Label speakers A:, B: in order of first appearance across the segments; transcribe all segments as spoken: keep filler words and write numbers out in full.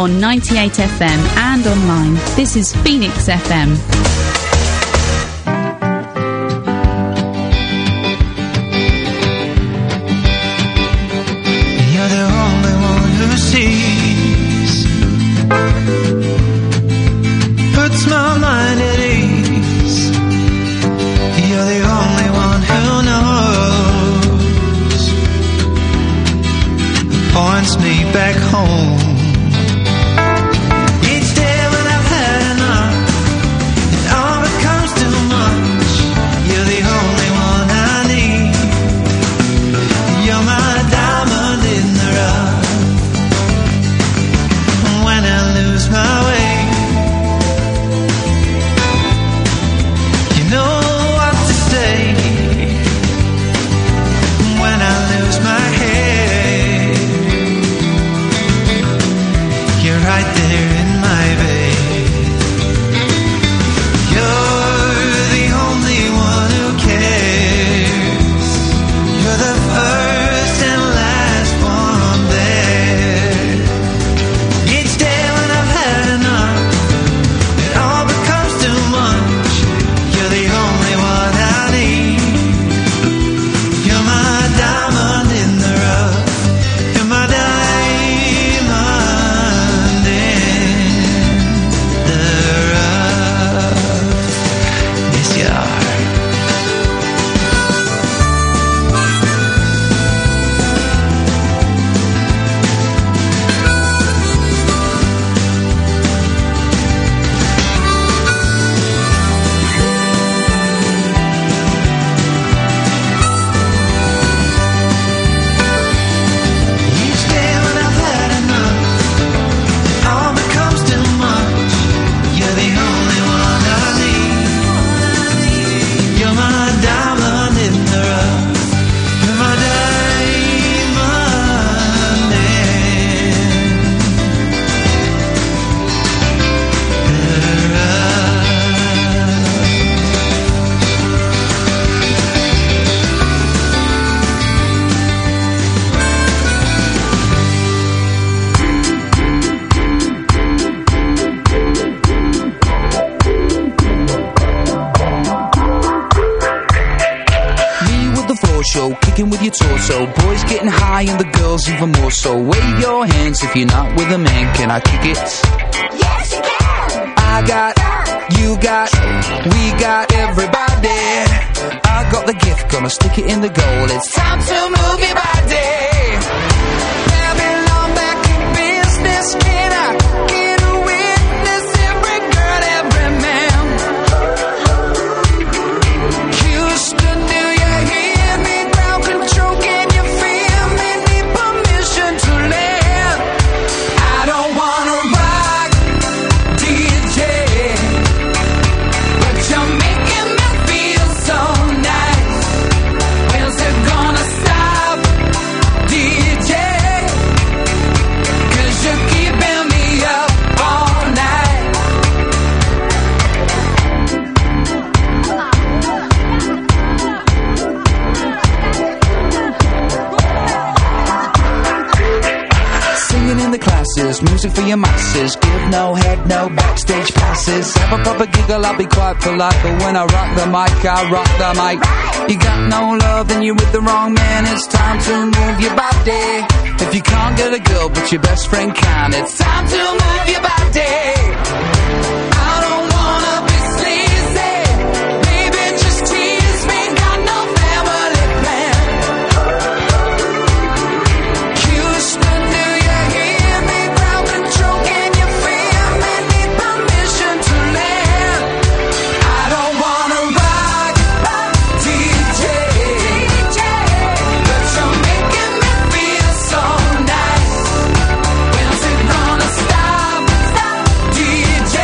A: on ninety-eight F M and online. This is Phoenix F M.
B: You're the only one who sees, puts my mind at ease. You're the only one who knows, who points me back home.
C: With your torso, boys getting high and the girls even more so. Wave your hands if you're not with a man. Can I kick it?
D: Yes, you can.
C: I got, you got, we got everybody. I got the gift, gonna stick it in the goal. It's time to move your body. Babylon back in business. Can I get a witness? Every girl, every man. Houston, do you hear me? Control, can you feel me? Need permission to live. I don't wanna rock, D J, but you're making me feel so nice. When's it gonna stop, D J? 'Cause you're keeping me up all night. In the classes, music for your masses. Give no head, no backstage passes. Have a proper giggle, I'll be quite polite. But when I rock the mic, I rock the mic. You got no love, then you're with the wrong man. It's time to move your body. If you can't get a girl, but your best friend can, it's time to move your body. I don't wanna be sleazy. Baby, just tease me. Got no family plan. Houston, do you hear me? Ground control, can you feel me? Need permission to live. I don't wanna rock, D J, but you're making me feel so nice. When's it gonna stop, D J?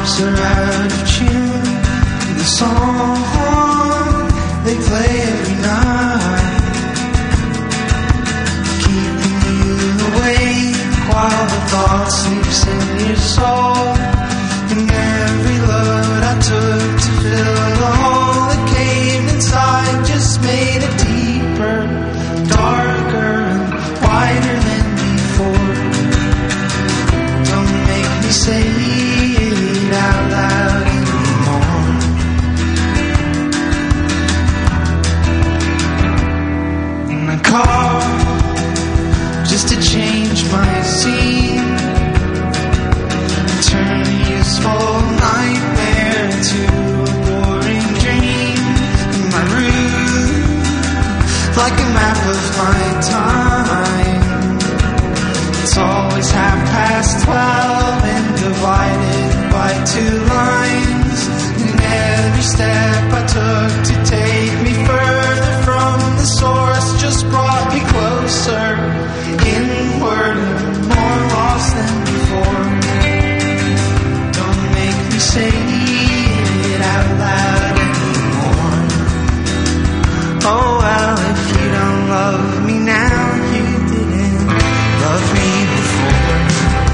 B: clocks are out of tune. The song they play every night, keeping you awake while the thought sleeps in your soul. And every load I took to fill the hole that caved inside just made it deeper, darker and wider than before. Don't make me say it out loud anymore. And I call just to change my scene, turn a useful nightmare to a boring dream. My room, like a map of my time, it's always half past twelve and divided by two lines. And every step I took to take me further from the source just brought me closer, inward, more lost than before. Say it out loud anymore. Oh well, if you don't love me now, you didn't love me before.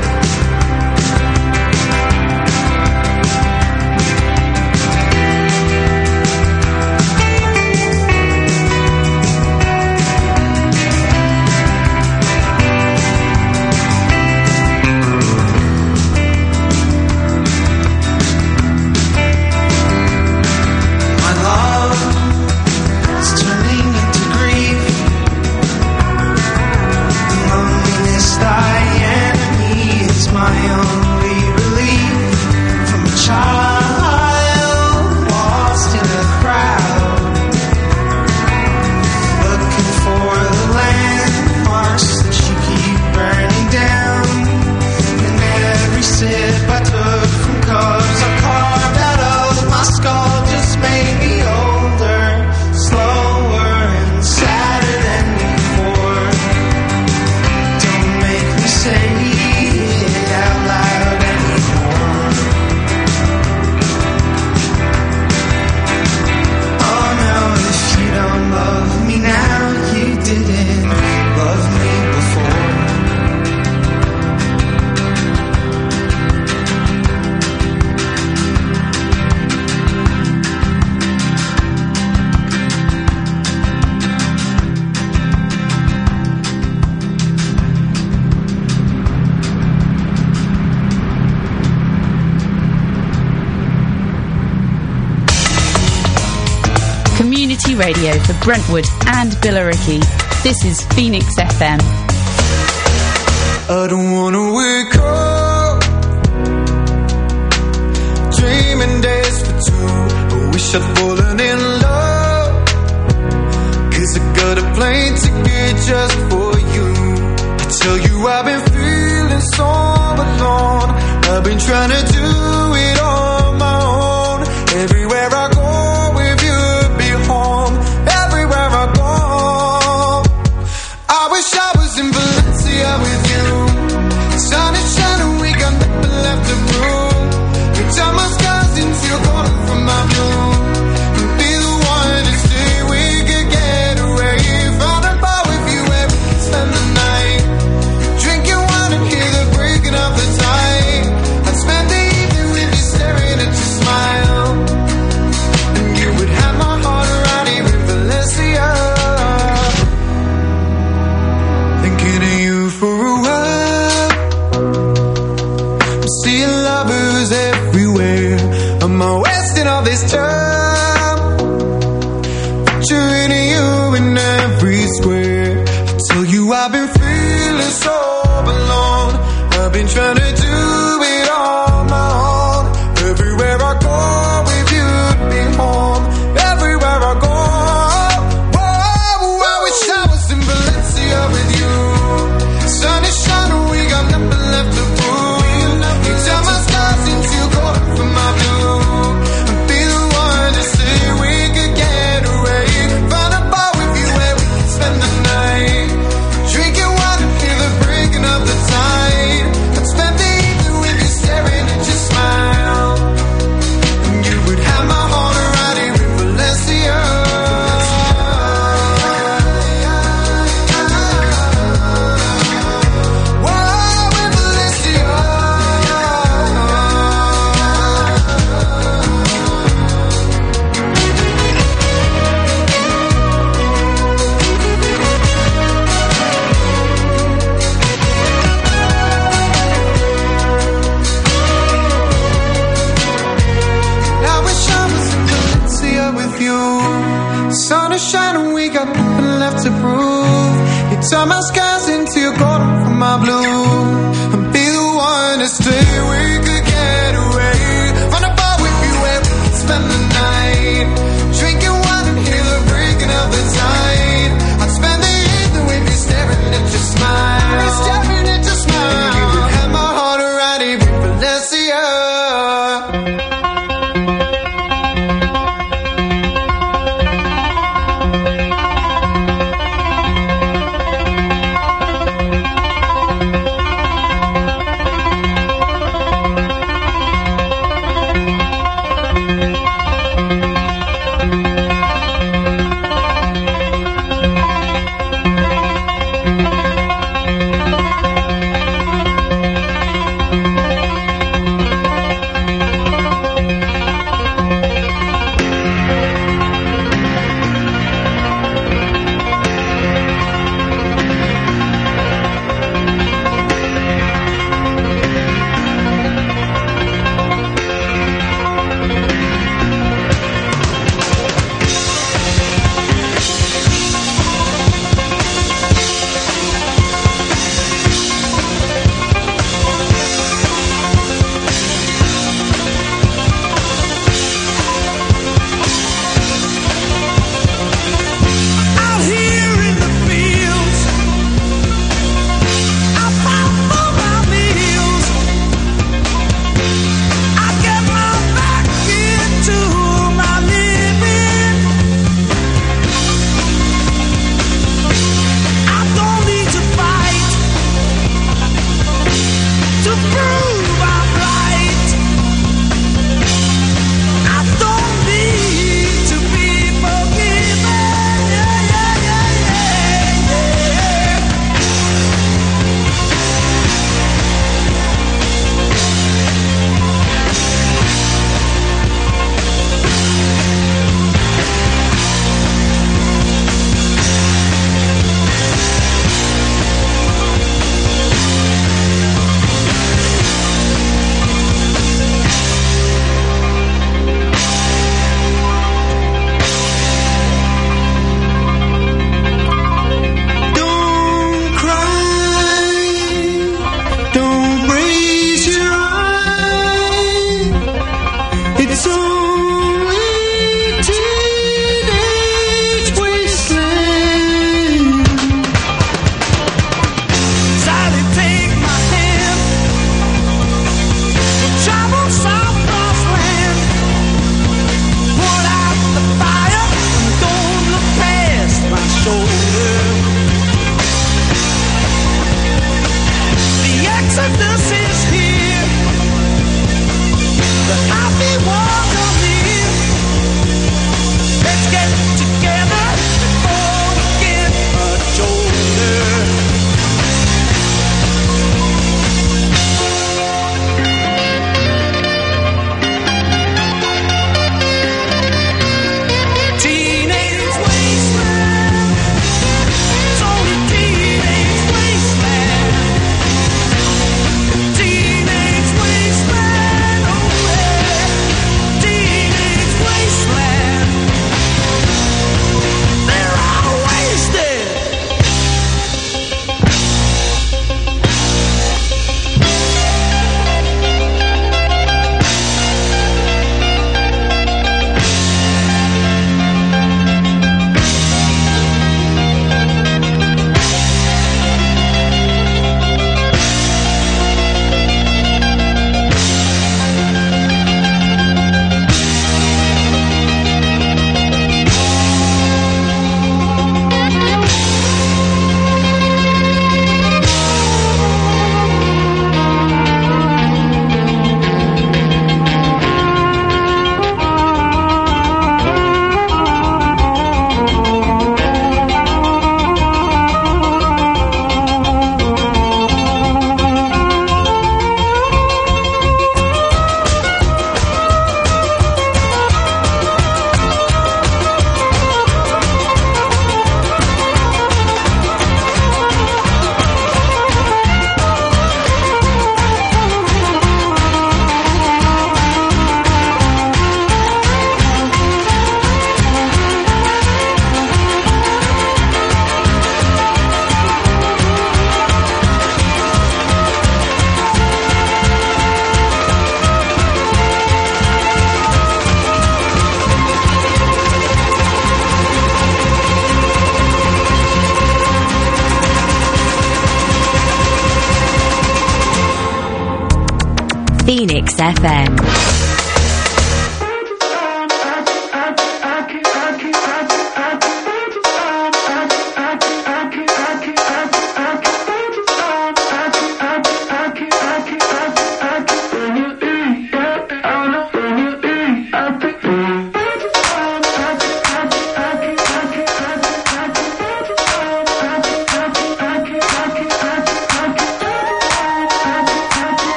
A: Radio for Brentwood and Billericay. This is Phoenix F M.
E: I don't wanna wake up dreaming days for two. I wish I'd fallen in love, 'cause I got a plane ticket just for you. I tell you I've been feeling so alone. I've been trying to do it on my own. Everywhere I go with you, be home. Everywhere I go, I wish I was in Valencia with you. Sun is shining, we got nothing left to prove. You tell my skies into your calling from my blue. Be the one to stay, we could get away. Found a bar with you where we can spend the night, drinking wine and hear the breaking of the tide. I'd spend the evening with you staring at your smile, and you would have my heart around here in Valencia. Thinking of you for a while, I'm seeing lovers everywhere. Am I wasting all this time? Picturing you in every square. I tell you I've been feeling so alone. I've been trying to do it on my own. Everywhere I go with you, be home. Everywhere I go, whoa, I wish I was in Valencia with you. Sun is shining, we got nothing left to prove. You tell my stars into gold from my blue. Be the one shine and we got nothing left to prove. You turn my skies into your golden from my blue. And be the one to stay. We could get away. Run a bar with you where we could spend the night. Drinking wine and hear the breaking of the tide. I'd spend the evening with you staring at your smile. Staring at your smile. You would have my heart around it with Valencia.
F: Phoenix F M.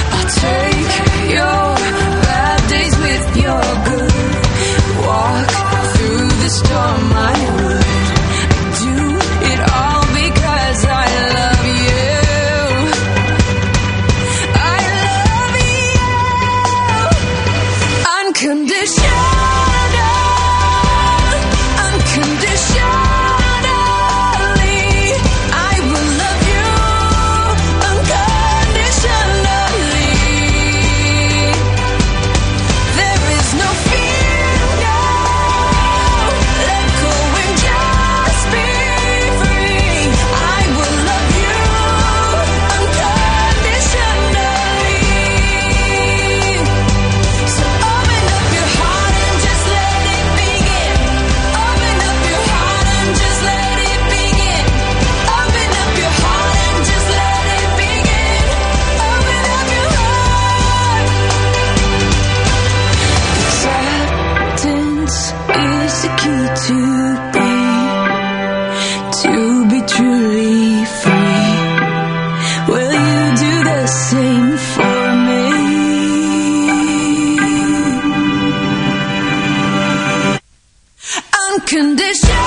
C: Take your bad days with your good walk.
F: to be truly free. Will you do the same for me? Unconditional.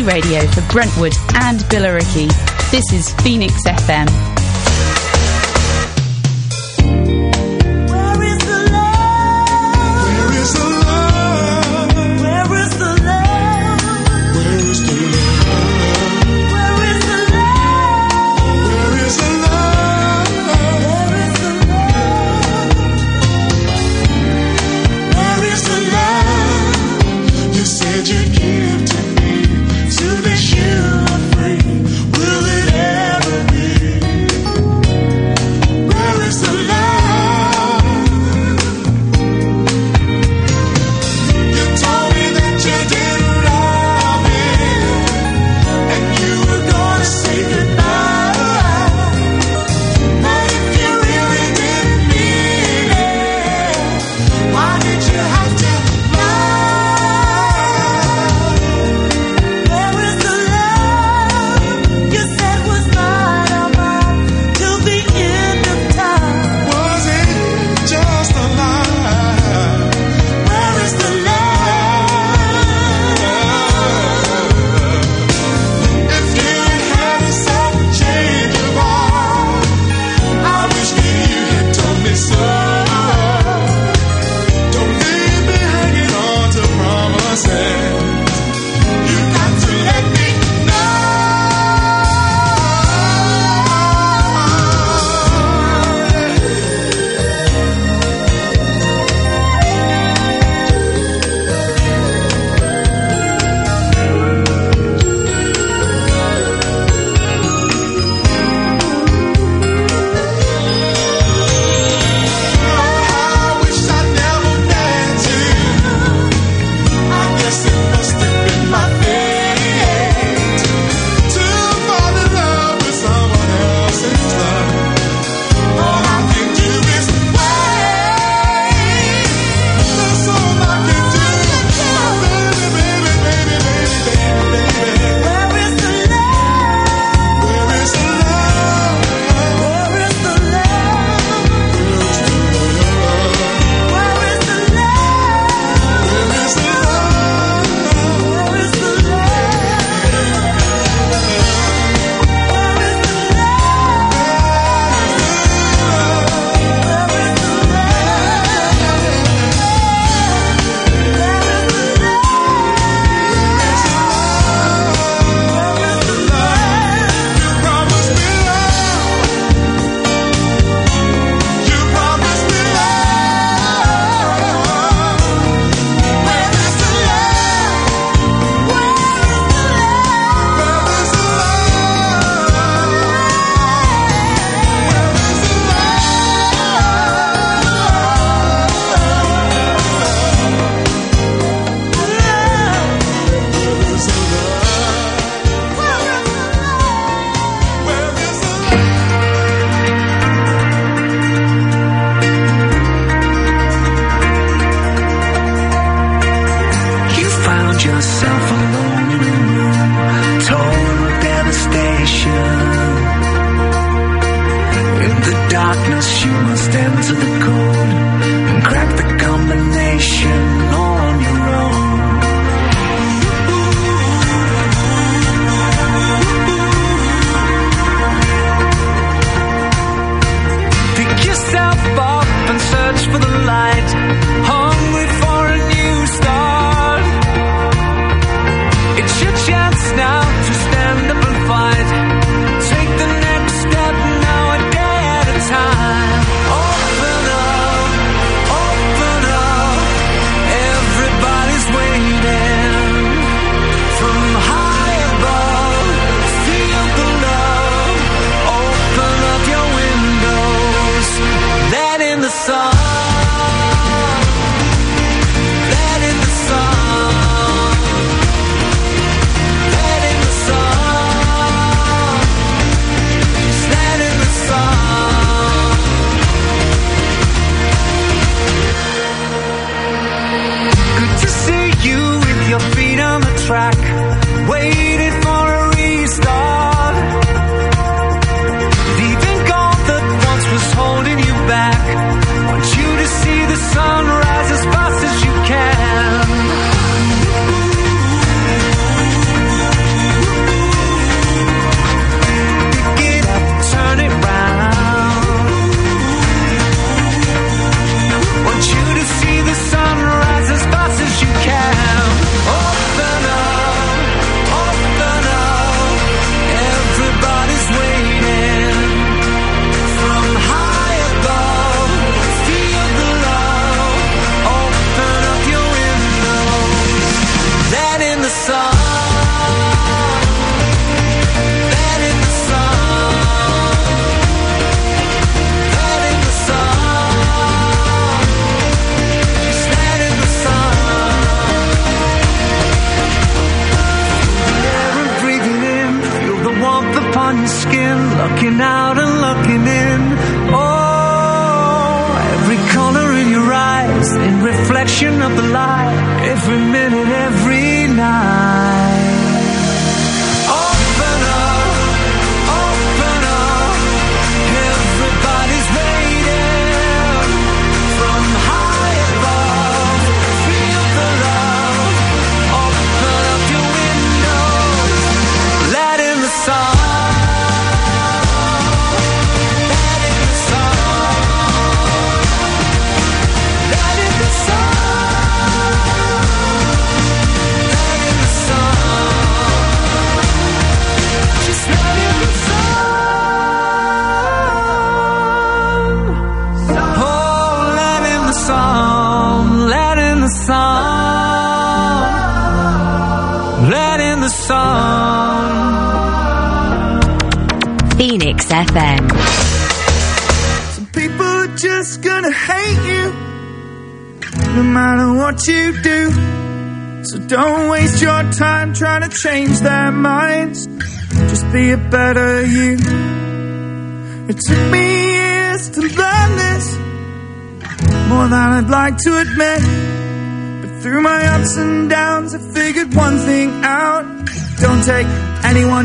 A: radio for Brentwood and Billericay. This is Phoenix F M.
G: Take the next step now, a day at a time. Open up.
B: skin, looking out and looking in. Oh, every color in your eyes, in reflection of the light, every minute, every night. Open up, open up, everybody's waiting from high above. Feel the love, open up your windows, let in the sun.
G: Phoenix F M.
E: Some people are just gonna hate you, no matter what you do. So don't waste your time trying to change their minds. Just be a better you. It took me years to learn this, more than I'd like to admit. But through my ups and downs, I figured one thing out: don't take anyone.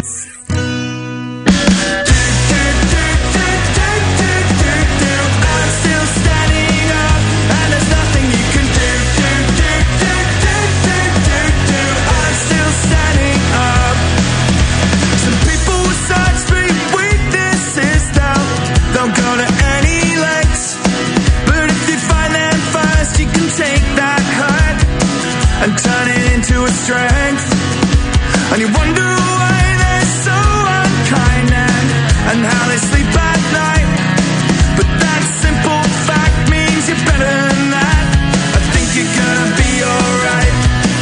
E: And turn it into a strength. And you wonder why they're so unkind and, and how they sleep at night. But that simple fact means you're better than that. I think you're gonna be alright.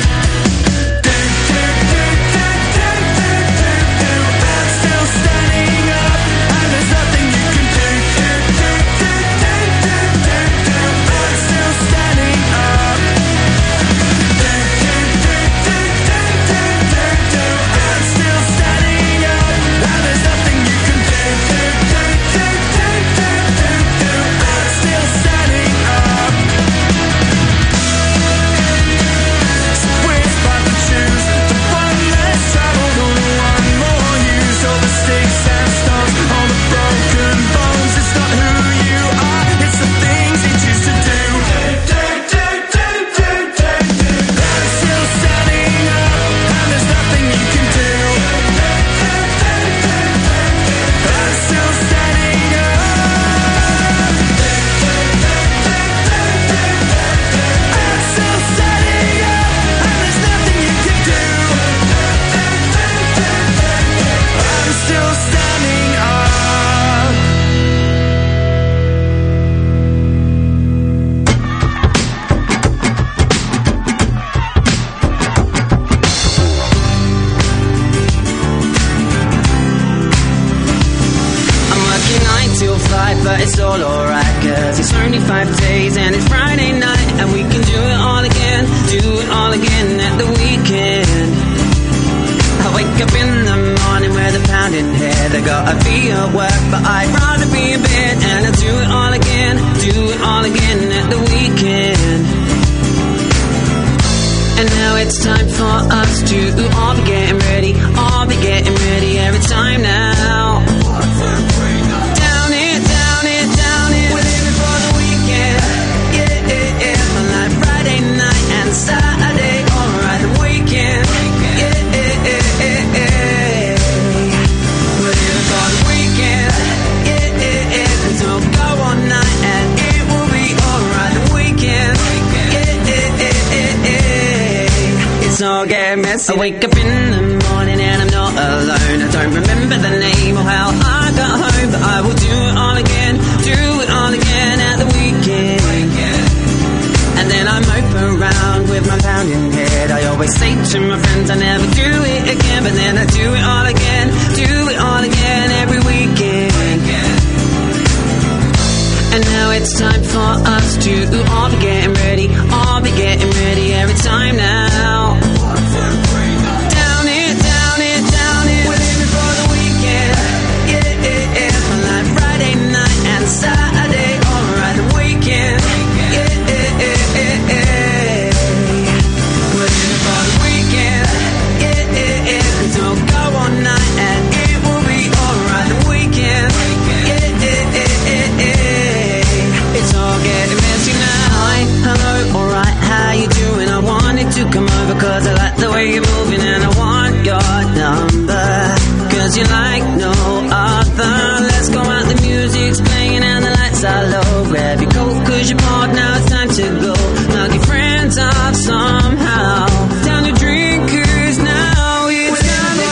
E: I'm still standing up, and there's nothing you can do. I'm still standing up.
H: But it's all alright, cause it's only five days and it's Friday night, and we can do it all again, do it all again at the weekend. I wake up in the morning with a pounding head. I gotta be at work, but I'd rather be in bed. And I do it all again, do it all again at the weekend. And now it's time for us to all be getting ready, all be getting ready every time now. Saturday, alright, the weekend, yeah, yeah, yeah, yeah, yeah. We're here for the weekend, yeah, yeah, yeah. And so go all night and it will be alright, the weekend, yeah, yeah, yeah, yeah, yeah. It's all getting messy. I wake up in the morning and I'm not alone. I don't remember the name or how I got home, but I will do it all again, do it all again at the weekend. And then I mope around with my pounding head. I always say to my friends I never do it again, but then I do it all again, do it all again every weekend. And now it's time for us to all be getting ready, all be getting ready every time now. Down it, down it, down it. We're living for the weekend, Cause I like the way you're moving and I want your number. Cause you like no other. Let's go out, the music's playing and the lights are low. Grab your coat cause you're bored, now it's time to go. Knock your friends off somehow. Down to drinkers now. It's time to go.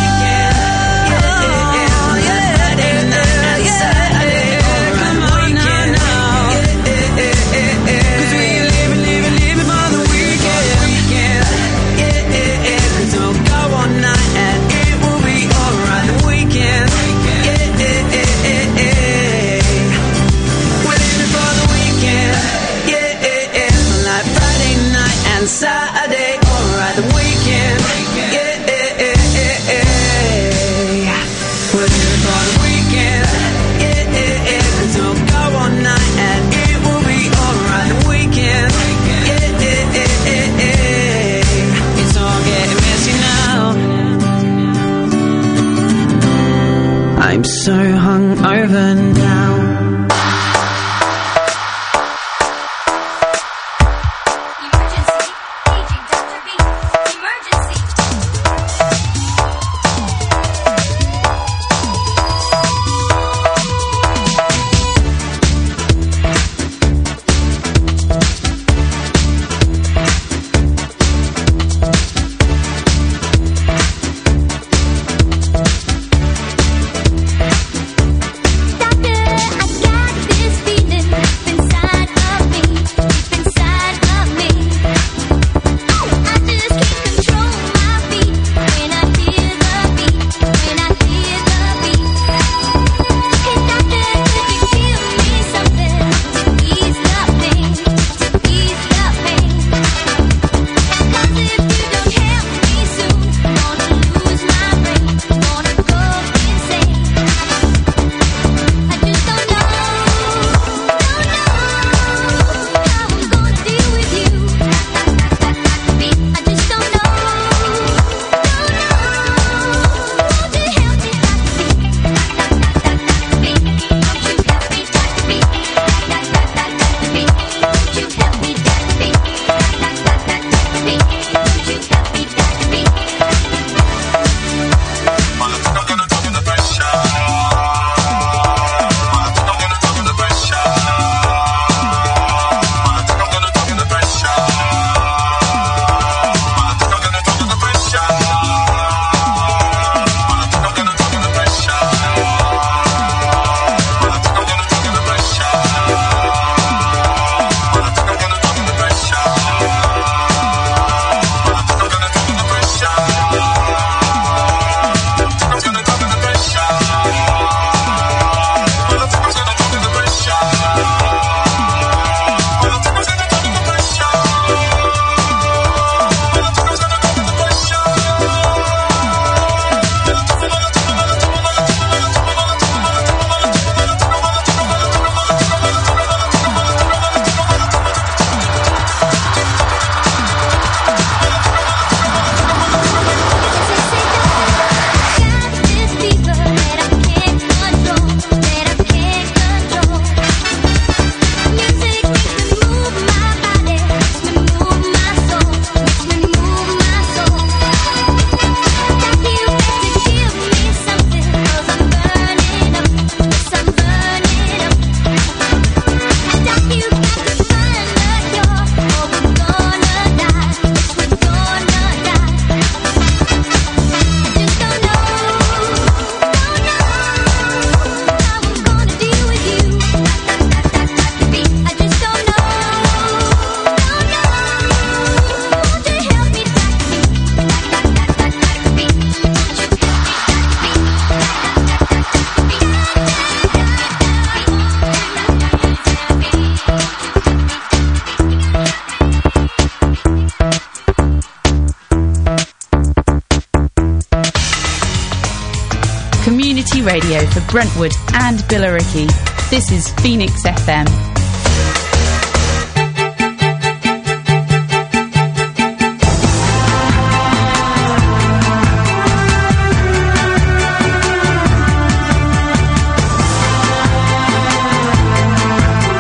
H: Saturday, alright, the weekend, yeah, yeah, yeah, yeah, yeah. We're here for the weekend, yeah, yeah, yeah. Cause we'll go all night and it will be alright, the weekend, yeah, yeah, yeah, yeah, yeah. It's all getting messy now. I'm so hungover now.
A: Community radio for Brentwood and Billericay. This is Phoenix F M.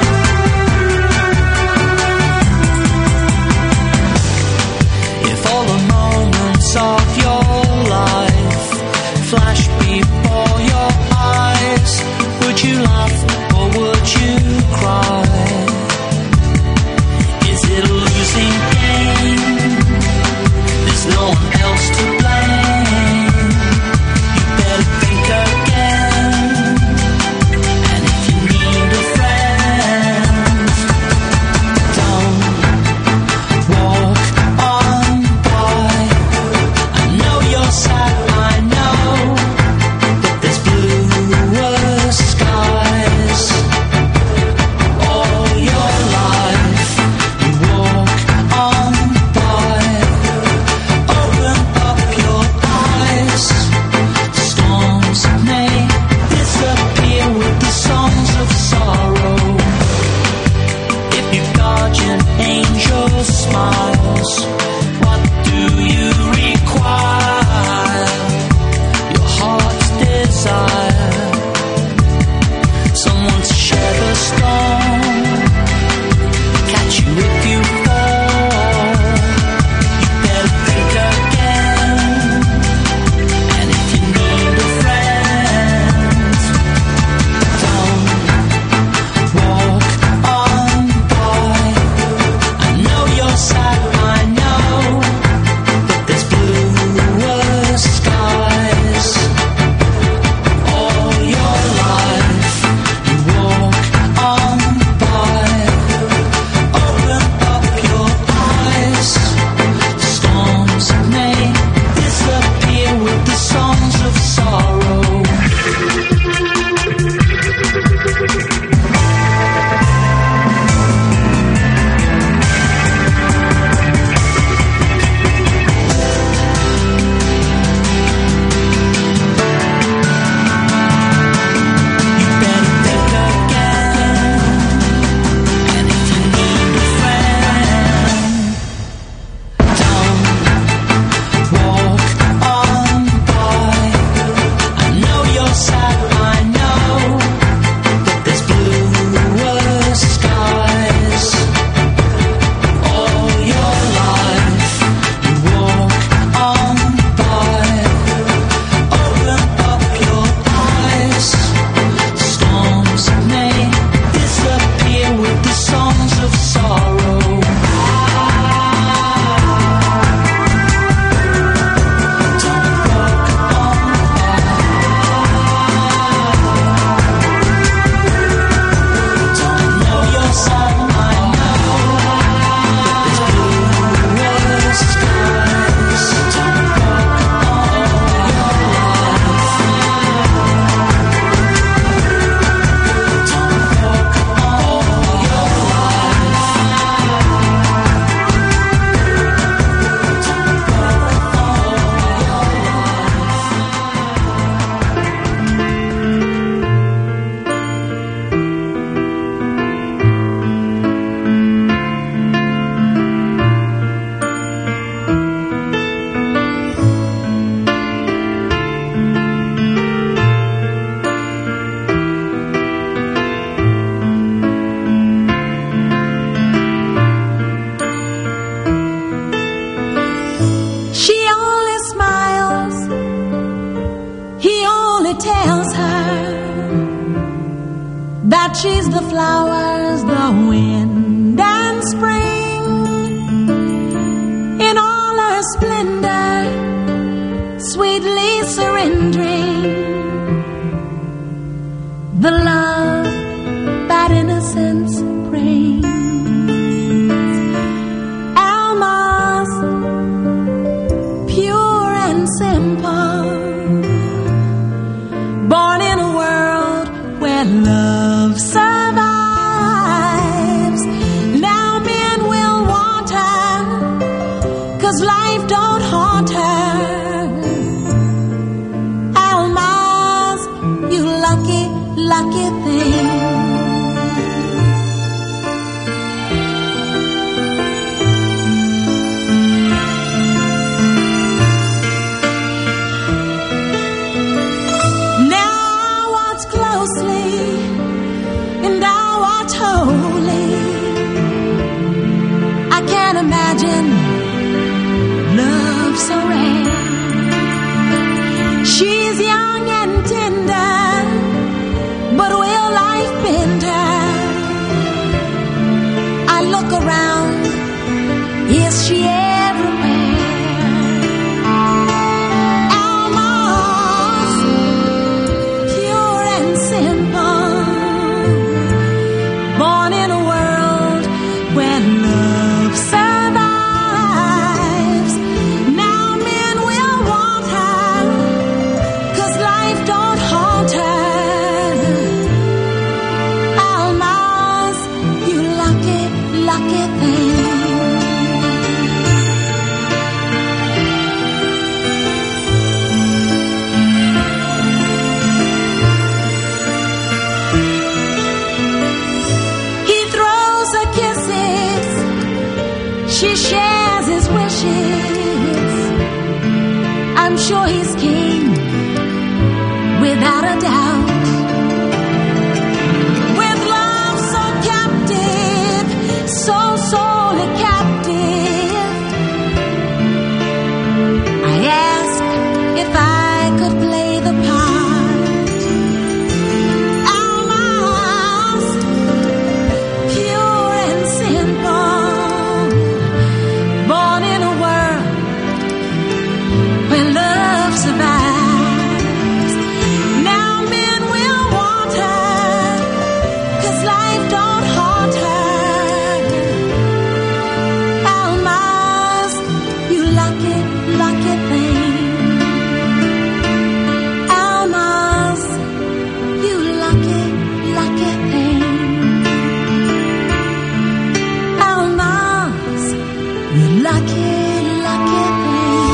H: If all
F: she's the flowers, the wind and spring in all her splendor, sweetly surrendering the love that innocence brings. Alma's pure and simple, born in a world where love survives. Now men will want her, 'cause life don't haunt her. Alma's, you lucky, lucky thing. Imagine love so rare. She's young and tender, but will life bend her? I look around, is she everywhere? Almost pure and simple, born in a world where love survives. Now men will want her, 'cause life don't haunt her. Alma's, you lucky, lucky thing. He throws her kisses, she shares his wishes. I'm sure he's king, without a doubt. With love so captive, so sorely captive, I ask if I could play the part. Almost pure and simple, born in a world where love survives. Now men will want her, 'cause life don't haunt her. Alma's, you lucky, lucky thing. Alma's, you lucky, lucky thing. Alma's, you lucky, lucky thing.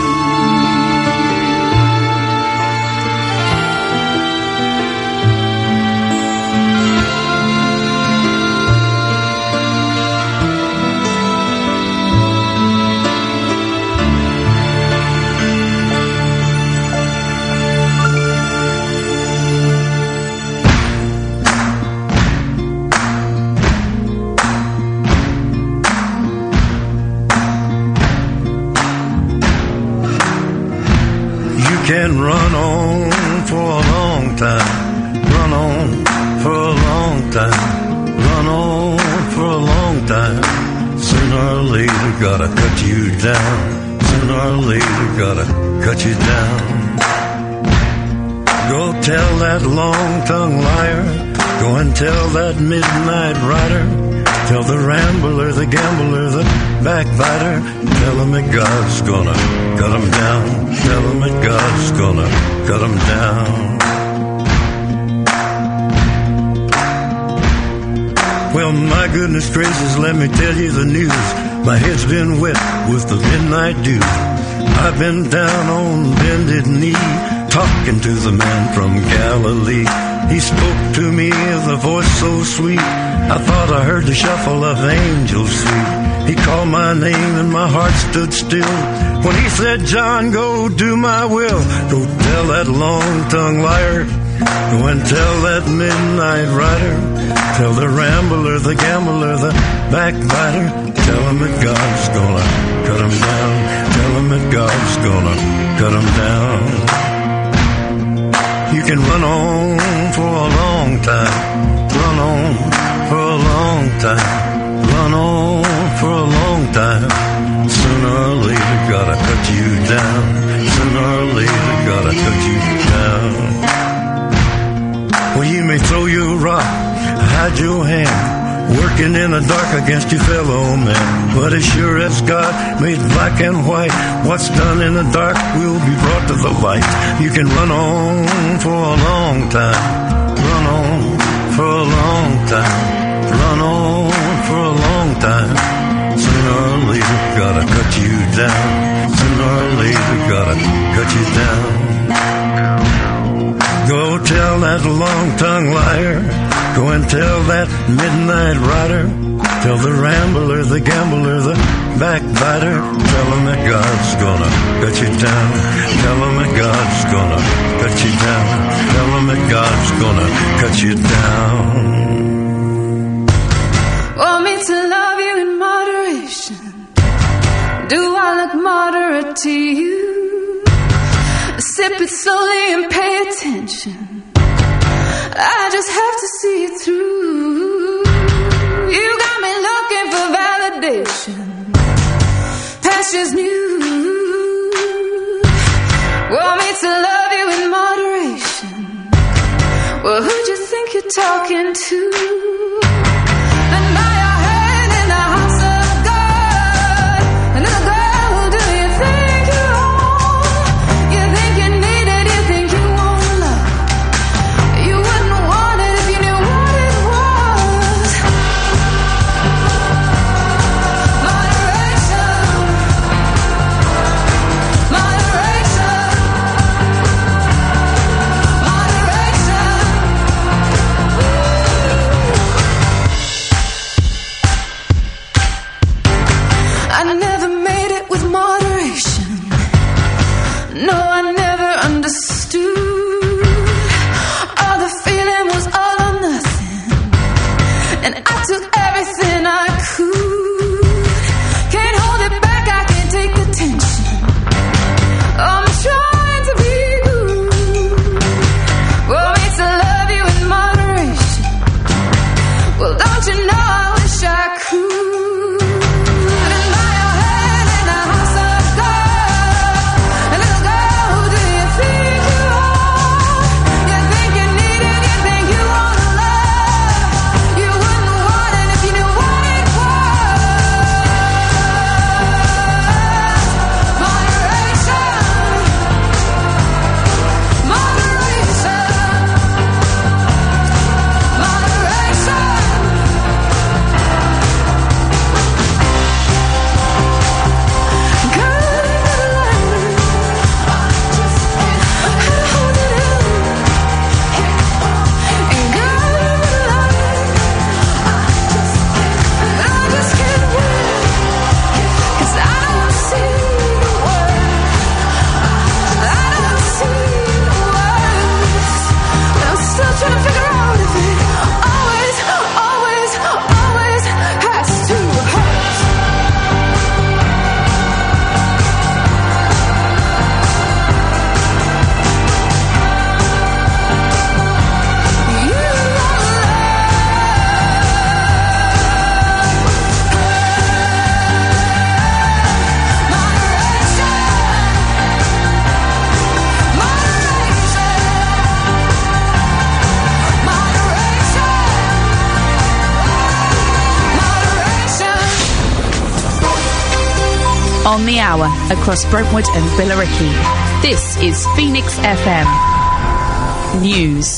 I: You can run on for a long time, run on for a long time, run on for a long time. Sooner or later, gotta cut you down. Sooner or later, gotta cut you down. Go tell that long-tongued liar, go and tell that midnight rider, tell the rambler, the gambler, the backbiter, tell him that God's gonna cut him down. Tell him that God's gonna cut him down. Well, my goodness gracious, let me tell you the news. My head's been wet with the midnight dew. I've been down on bended knee, talking to the man from Galilee. He spoke to me with a voice so sweet, I thought I heard the shuffle of angels sweet. He called my name and my heart stood still when he said, John, go do my will. Go tell that long-tongued liar, go and tell that midnight rider, tell the rambler, the gambler, the backbiter, tell him that God's gonna cut him down. Tell him that God's gonna cut him down. You can run on for a long time, run on time, run on for a long time. Sooner or later, gotta cut you down. Sooner or later, gotta cut you down. Well, you may throw your rock, hide your hand, working in the dark against your fellow man. But as sure as God made black and white, what's done in the dark will be brought to the light. You can run on for a long time, run on for a long time, run on for a long time. Sooner or later, gotta cut you down. Sooner or later, gotta cut you down. Go tell that long-tongued liar. Go and tell that midnight rider. Tell the rambler, the gambler, the backbiter. Tell him that God's gonna cut you down. Tell him that God's gonna cut you down. Tell him that God's gonna cut you down.
F: Want me to love you in moderation? Do I look moderate to you? Sip it slowly and pay attention. I just have to see it through. You got me looking for validation. Pastures new. Want me to love you in moderation? Well, who'd you think you're talking to? Then bow your head in the house of God. And little girl, do you think you're all? You think you need it, you think you want love. You wouldn't want it if you knew what it was. Moderation. Moderation. Moderation. I never made it with moderation. No, I never understood. All the feeling was all or nothing, and I took everything I could. Can't hold it back, I can't take the tension. I'm trying to be good. Want me to love you in moderation? Well, don't you know I wish I could. And bow your head in the house of God. And little girl, do you think you are? You think you need it, you think you want love. You wouldn't want it if you knew what it was. Moderation. Moderation. Moderation. Trying to figure out if it always, always, always has to hurt. You
A: On the hour, across Brentwood and Billericay. This is Phoenix F M News.